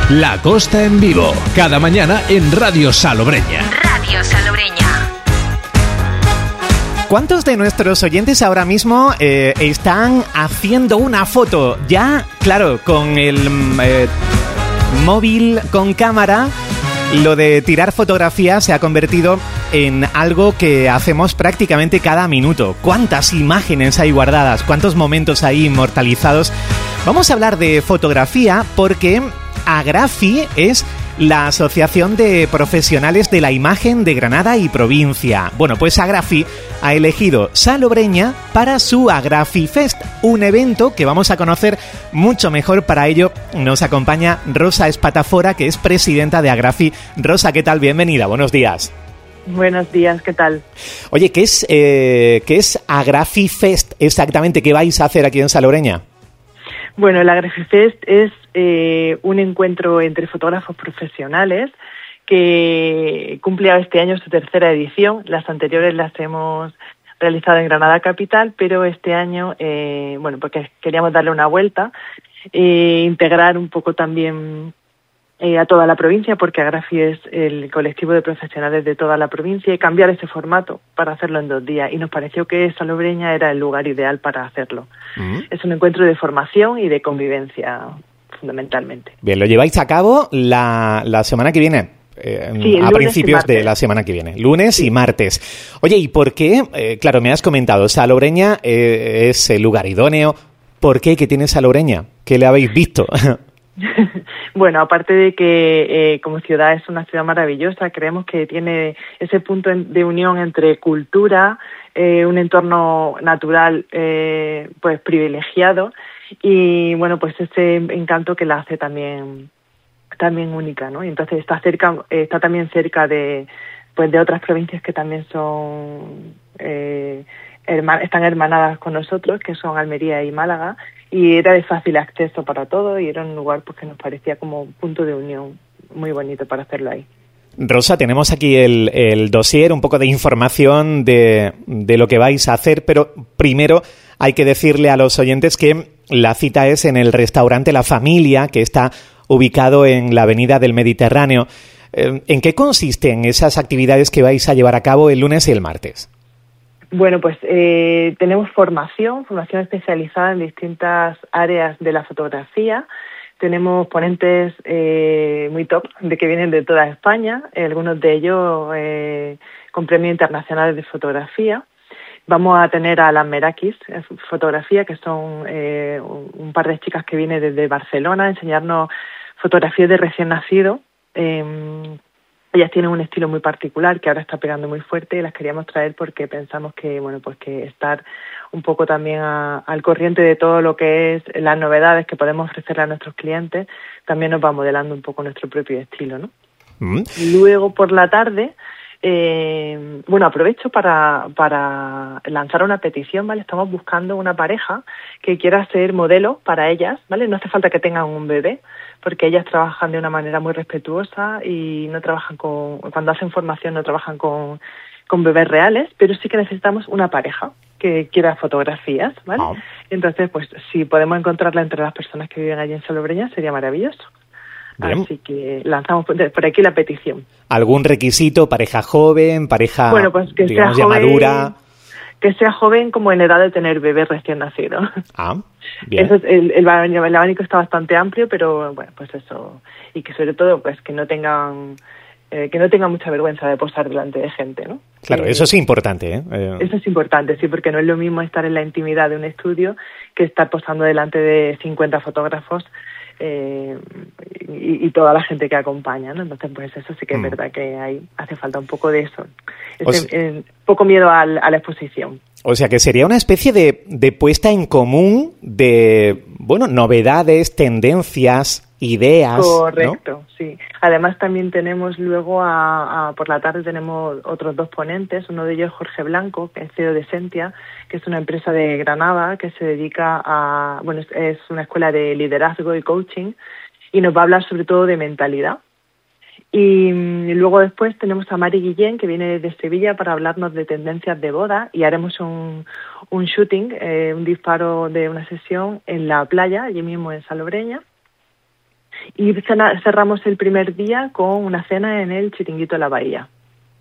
La Costa en vivo, cada mañana en Radio Salobreña. Radio Salobreña. ¿Cuántos de nuestros oyentes ahora mismo están haciendo una foto? Ya, claro, con el móvil con cámara, lo de tirar fotografías se ha convertido en algo que hacemos prácticamente cada minuto. ¿Cuántas imágenes hay guardadas? ¿Cuántos momentos hay inmortalizados? Vamos a hablar de fotografía porque Agrafi es la Asociación de Profesionales de la Imagen de Granada y Provincia. Bueno, pues Agrafi ha elegido Salobreña para su Agrafi Fest, un evento que vamos a conocer mucho mejor. Para ello nos acompaña Rosa Espatafora, que es presidenta de Agrafi. Rosa, ¿qué tal? Bienvenida, buenos días. Buenos días, ¿qué tal? Oye, ¿qué es Agrafi Fest exactamente? ¿Qué vais a hacer aquí en Salobreña? Bueno, el Agrafi Fest es un encuentro entre fotógrafos profesionales que cumple este año su tercera edición. Las anteriores las hemos realizado en Granada Capital, pero este año, porque queríamos darle una vuelta, integrar un poco también a toda la provincia, porque Agrafi es el colectivo de profesionales de toda la provincia, y cambiar ese formato para hacerlo en 2 días. Y nos pareció que Salobreña era el lugar ideal para hacerlo. Es un encuentro de formación y de convivencia, fundamentalmente. Bien, lo lleváis a cabo la semana que viene. Sí, a principios de la semana que viene, lunes y martes. Oye, ¿y por qué? Claro, me has comentado, Salobreña es el lugar idóneo. ¿Por qué? ¿Qué tiene Salobreña? ¿Qué le habéis visto? Bueno, aparte de que como ciudad es una ciudad maravillosa, creemos que tiene ese punto de unión entre cultura, un entorno natural pues privilegiado y bueno, pues ese encanto que la hace también única, ¿no? Y entonces está también cerca de otras provincias que también son están hermanadas con nosotros, que son Almería y Málaga, y era de fácil acceso para todos y era un lugar pues que nos parecía como un punto de unión muy bonito para hacerlo ahí. Rosa, tenemos aquí el dossier, un poco de información de lo que vais a hacer, pero primero hay que decirle a los oyentes que la cita es en el restaurante La Familia, que está ubicado en la Avenida del Mediterráneo. ¿En qué consisten esas actividades que vais a llevar a cabo el lunes y el martes? Bueno, pues tenemos formación especializada en distintas áreas de la fotografía. Tenemos ponentes muy top que vienen de toda España, algunos de ellos con premios internacionales de fotografía. Vamos a tener a las Merakis Fotografía, que son un par de chicas que vienen desde Barcelona a enseñarnos fotografías de recién nacido. Ellas tienen un estilo muy particular que ahora está pegando muy fuerte y las queríamos traer porque pensamos que que estar un poco también al corriente de todo lo que es las novedades que podemos ofrecerle a nuestros clientes, también nos va modelando un poco nuestro propio estilo, ¿no? Luego por la tarde, aprovecho para lanzar una petición, ¿vale? Estamos buscando una pareja que quiera ser modelo para ellas, ¿vale? No hace falta que tengan un bebé, porque ellas trabajan de una manera muy respetuosa y no trabajan cuando hacen formación no trabajan con bebés reales, pero sí que necesitamos una pareja que quiera fotografías, ¿vale? Entonces, pues si podemos encontrarla entre las personas que viven allí en Salobreña sería maravilloso. Bien. Así que lanzamos por aquí la petición. ¿Algún requisito? ¿Pareja joven? ¿Pareja, pues que digamos, sea joven, ya madura? Que sea joven como en edad de tener bebé recién nacido. Bien. Eso es, el abanico está bastante amplio, pero bueno, pues eso. Y que sobre todo pues que no tengan mucha vergüenza de posar delante de gente, ¿no? Claro, eso es importante, ¿eh? Eso es importante, sí, porque no es lo mismo estar en la intimidad de un estudio que estar posando delante de 50 fotógrafos y toda la gente que acompaña, ¿no? Entonces, pues eso sí que es verdad que hace falta un poco de eso. Poco miedo a la exposición. O sea, que sería una especie de puesta en común de, novedades, tendencias, ideas. Correcto, ¿no? Sí. Además también tenemos luego por la tarde tenemos otros 2 ponentes, uno de ellos Jorge Blanco, que es CEO de Sentia, que es una empresa de Granada que se dedica es una escuela de liderazgo y coaching y nos va a hablar sobre todo de mentalidad. Y luego después tenemos a Mari Guillén, que viene de Sevilla para hablarnos de tendencias de boda y haremos un shooting, un disparo de una sesión en la playa, allí mismo en Salobreña. Y cerramos el primer día con una cena en el Chiringuito de la Bahía.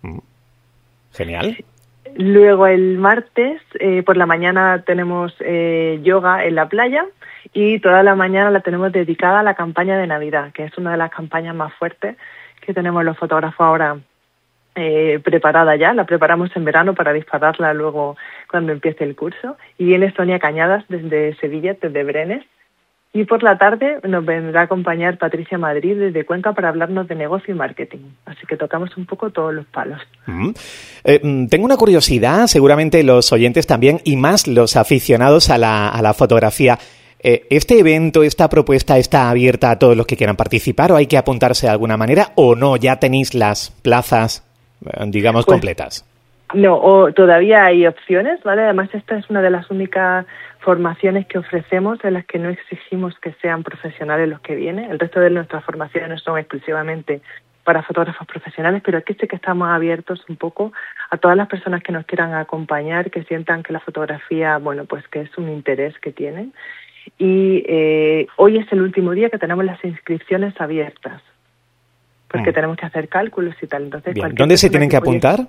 Genial. Luego el martes por la mañana tenemos yoga en la playa y toda la mañana la tenemos dedicada a la campaña de Navidad, que es una de las campañas más fuertes que tenemos los fotógrafos ahora preparada ya. La preparamos en verano para dispararla luego cuando empiece el curso. Y viene Sonia Cañadas desde Sevilla, desde Brenes. Y por la tarde nos vendrá a acompañar Patricia Madrid desde Cuenca para hablarnos de negocio y marketing. Así que tocamos un poco todos los palos. Tengo una curiosidad, seguramente los oyentes también, y más los aficionados a la fotografía. ¿Este evento, esta propuesta está abierta a todos los que quieran participar o hay que apuntarse de alguna manera o no? ¿Ya tenéis las plazas, digamos, completas? No, todavía hay opciones, ¿vale? Además, esta es una de las únicas formaciones que ofrecemos en las que no exigimos que sean profesionales los que vienen. El resto de nuestras formaciones son exclusivamente para fotógrafos profesionales, pero aquí sí que estamos abiertos un poco a todas las personas que nos quieran acompañar, que sientan que la fotografía, bueno, pues que es un interés que tienen. Y hoy es el último día que tenemos las inscripciones abiertas, porque tenemos que hacer cálculos y tal. Entonces, ¿dónde se tienen que apuntar?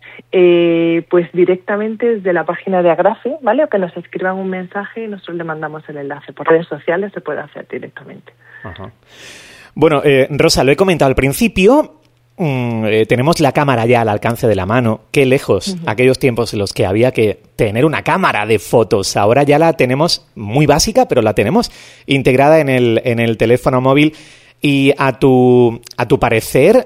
Pues directamente desde la página de Agrafe, ¿vale? O que nos escriban un mensaje y nosotros le mandamos el enlace. Por redes sociales se puede hacer directamente. Ajá. Bueno, Rosa, lo he comentado al principio, tenemos la cámara ya al alcance de la mano. Qué lejos, aquellos tiempos en los que había que tener una cámara de fotos. Ahora ya la tenemos muy básica, pero la tenemos integrada en el teléfono móvil. Y a tu parecer,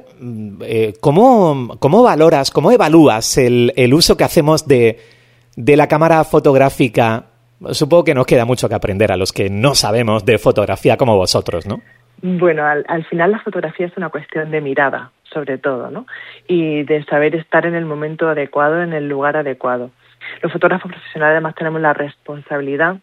¿cómo valoras, cómo evalúas el uso que hacemos de la cámara fotográfica? Supongo que nos queda mucho que aprender a los que no sabemos de fotografía como vosotros, ¿no? Bueno, al final la fotografía es una cuestión de mirada, sobre todo, ¿no? Y de saber estar en el momento adecuado, en el lugar adecuado. Los fotógrafos profesionales además tenemos la responsabilidad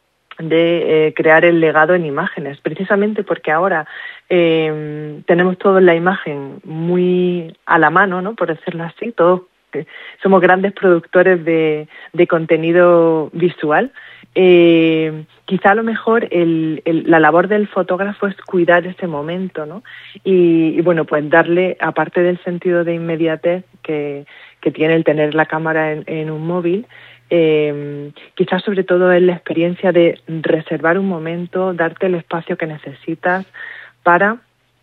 de crear el legado en imágenes, precisamente porque ahora tenemos todo en la imagen muy a la mano, ¿no? Por decirlo así, todos somos grandes productores de contenido visual. Quizá a lo mejor la labor del fotógrafo es cuidar ese momento, ¿no? Y bueno, pues darle, aparte del sentido de inmediatez que tiene el tener la cámara en un móvil, quizás sobre todo es la experiencia de reservar un momento, darte el espacio que necesitas para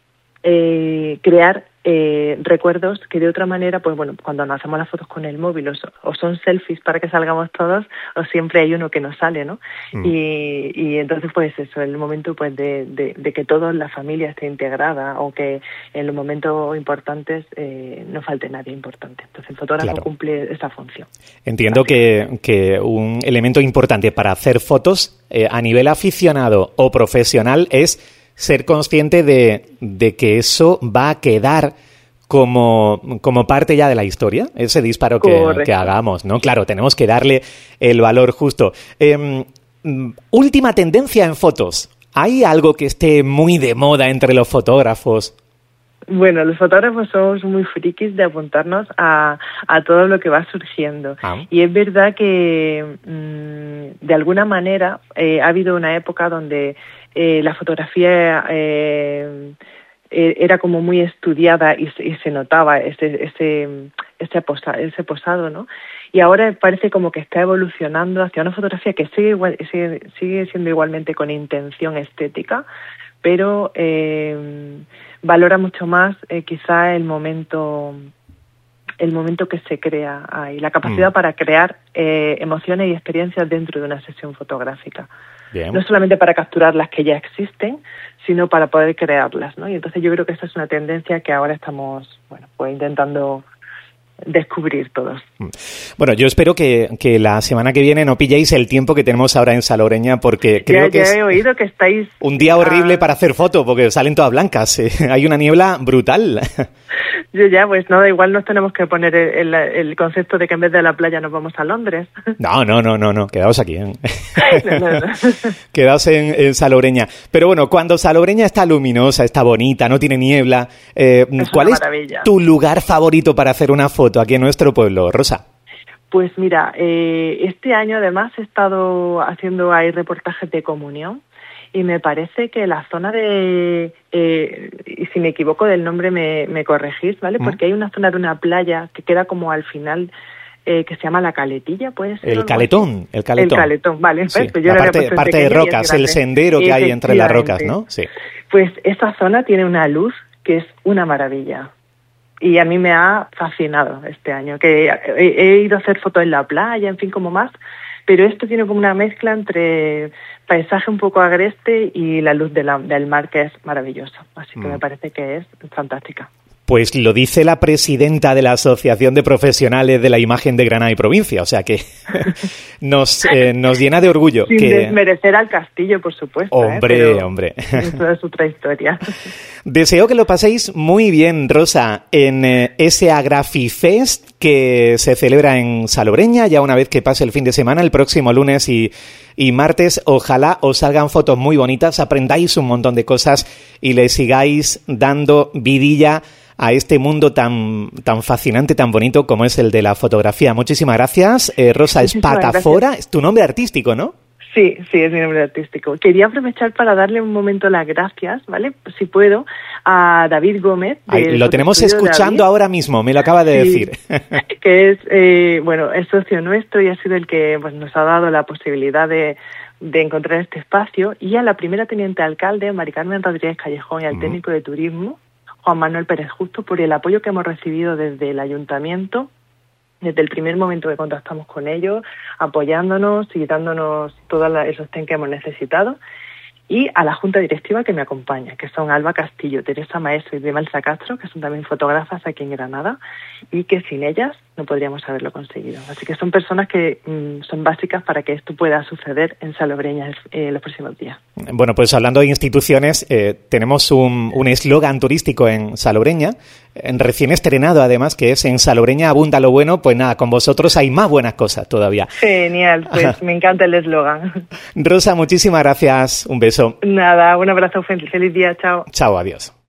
crear recuerdos que de otra manera, pues bueno, cuando nos hacemos las fotos con el móvil o son selfies para que salgamos todos o siempre hay uno que no sale, ¿no? Y entonces pues eso, el momento pues de que toda la familia esté integrada o que en los momentos importantes no falte nadie importante. Entonces el fotógrafo cumple esa función. Entiendo que un elemento importante para hacer fotos a nivel aficionado o profesional es ser consciente de que eso va a quedar como parte ya de la historia, ese disparo que hagamos, ¿no? Claro, tenemos que darle el valor justo. Última tendencia en fotos. ¿Hay algo que esté muy de moda entre los fotógrafos? Bueno, los fotógrafos somos muy frikis de apuntarnos a todo lo que va surgiendo. Y es verdad que de alguna manera ha habido una época donde la fotografía era como muy estudiada y se notaba ese posado, ¿no? Y ahora parece como que está evolucionando hacia una fotografía que sigue siendo igualmente con intención estética, pero valora mucho más quizá el momento que se crea ahí, la capacidad para crear emociones y experiencias dentro de una sesión fotográfica. Bien. No solamente para capturar las que ya existen, sino para poder crearlas, ¿no? Y entonces yo creo que esta es una tendencia que ahora estamos, bueno, pues intentando descubrir todos. Bueno, yo espero que la semana que viene no pilléis el tiempo que tenemos ahora en Salobreña, porque creo que he oído que estáis un día horrible para hacer fotos, porque salen todas blancas. Hay una niebla brutal. Pues no, igual nos tenemos que poner el concepto de que en vez de la playa nos vamos a Londres. No, quedaos aquí. No. Quedaos en Salobreña. Pero bueno, cuando Salobreña está luminosa, está bonita, no tiene niebla, ¿cuál es tu lugar favorito para hacer una foto aquí en nuestro pueblo, Rosa? Pues mira, este año además he estado haciendo ahí reportajes de comunión y me parece que la zona de, y si me equivoco del nombre me corregís, ¿vale? Porque hay una zona de una playa que queda como al final, que se llama La Caletilla, ¿puede ser? El Caletón. El Caletón, vale. Sí, pues yo la parte de rocas, el sendero que hay entre las rocas, ¿no? Sí. Pues esa zona tiene una luz que es una maravilla. Y a mí me ha fascinado este año, que he ido a hacer fotos en la playa, en fin, como más, pero esto tiene como una mezcla entre paisaje un poco agreste y la luz del mar, que es maravillosa. Así que me parece que es fantástica. Pues lo dice la presidenta de la Asociación de Profesionales de la Imagen de Granada y Provincia, o sea que nos llena de orgullo. Sin desmerecer al castillo, por supuesto. Hombre. En toda su trayectoria. Deseo que lo paséis muy bien, Rosa, en ese Agrafifest que se celebra en Salobreña, ya una vez que pase el fin de semana, el próximo lunes y martes. Ojalá os salgan fotos muy bonitas, aprendáis un montón de cosas y le sigáis dando vidilla a este mundo tan fascinante, tan bonito como es el de la fotografía. Muchísimas gracias. Rosa Espatafora, es tu nombre artístico, ¿no? Sí, es mi nombre artístico. Quería aprovechar para darle un momento las gracias, ¿vale? Si puedo, a David Gómez. Lo tenemos escuchando ahora mismo, me lo acaba de decir. Que es socio nuestro y ha sido el que nos ha dado la posibilidad de encontrar este espacio. Y a la primera teniente alcalde, Mari Carmen Rodríguez Callejón, y al técnico de turismo, Juan Manuel Pérez Justo, por el apoyo que hemos recibido desde el ayuntamiento, desde el primer momento que contactamos con ellos, apoyándonos y dándonos todo el sostén que hemos necesitado, y a la junta directiva que me acompaña, que son Alba Castillo, Teresa Maestro y Demalsa Castro, que son también fotógrafas aquí en Granada, y que sin ellas no podríamos haberlo conseguido. Así que son personas que son básicas para que esto pueda suceder en Salobreña los próximos días. Bueno, pues hablando de instituciones, tenemos un eslogan turístico en Salobreña, recién estrenado además, que es: en Salobreña abunda lo bueno. Pues nada, con vosotros hay más buenas cosas todavía. Genial, pues me encanta el eslogan. Rosa, muchísimas gracias, un beso. Nada, un abrazo, feliz día, chao. Chao, adiós.